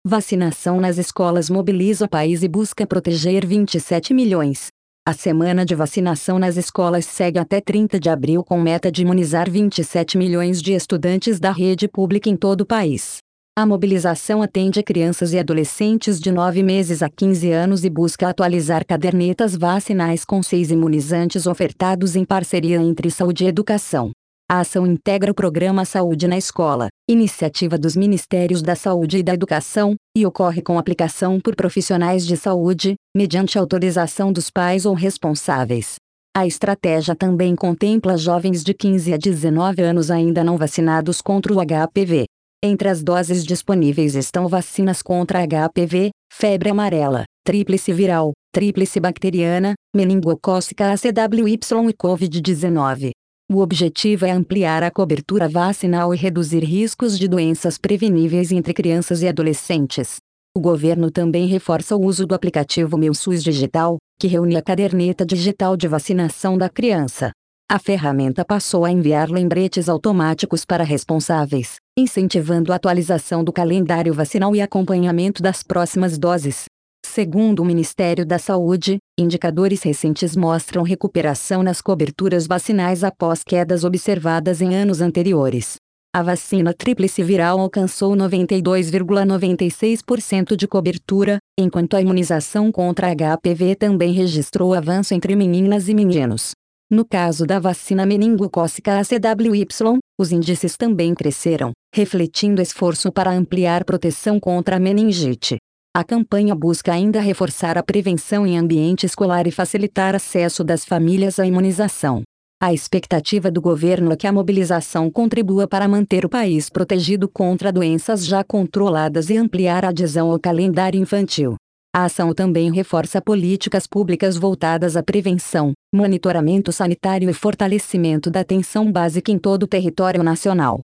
Vacinação nas escolas mobiliza o país e busca proteger 27 milhões. A semana de vacinação nas escolas segue até 30 de abril com meta de imunizar 27 milhões de estudantes da rede pública em todo o país. A mobilização atende crianças e adolescentes de 9 meses a 15 anos e busca atualizar cadernetas vacinais com 6 imunizantes ofertados em parceria entre Saúde e Educação. A ação integra o programa Saúde na Escola, iniciativa dos Ministérios da Saúde e da Educação, e ocorre com aplicação por profissionais de saúde, mediante autorização dos pais ou responsáveis. A estratégia também contempla jovens de 15 a 19 anos ainda não vacinados contra o HPV. Entre as doses disponíveis estão vacinas contra HPV, febre amarela, tríplice viral, tríplice bacteriana, meningocócica ACWY e Covid-19. O objetivo é ampliar a cobertura vacinal e reduzir riscos de doenças preveníveis entre crianças e adolescentes. O governo também reforça o uso do aplicativo Meu SUS Digital, que reúne a caderneta digital de vacinação da criança. A ferramenta passou a enviar lembretes automáticos para responsáveis, incentivando a atualização do calendário vacinal e acompanhamento das próximas doses. Segundo o Ministério da Saúde, indicadores recentes mostram recuperação nas coberturas vacinais após quedas observadas em anos anteriores. A vacina tríplice viral alcançou 92,96% de cobertura, enquanto a imunização contra HPV também registrou avanço entre meninas e meninos. No caso da vacina meningocócica ACWY, os índices também cresceram, refletindo esforço para ampliar proteção contra a meningite. A campanha busca ainda reforçar a prevenção em ambiente escolar e facilitar acesso das famílias à imunização. A expectativa do governo é que a mobilização contribua para manter o país protegido contra doenças já controladas e ampliar a adesão ao calendário infantil. A ação também reforça políticas públicas voltadas à prevenção, monitoramento sanitário e fortalecimento da atenção básica em todo o território nacional.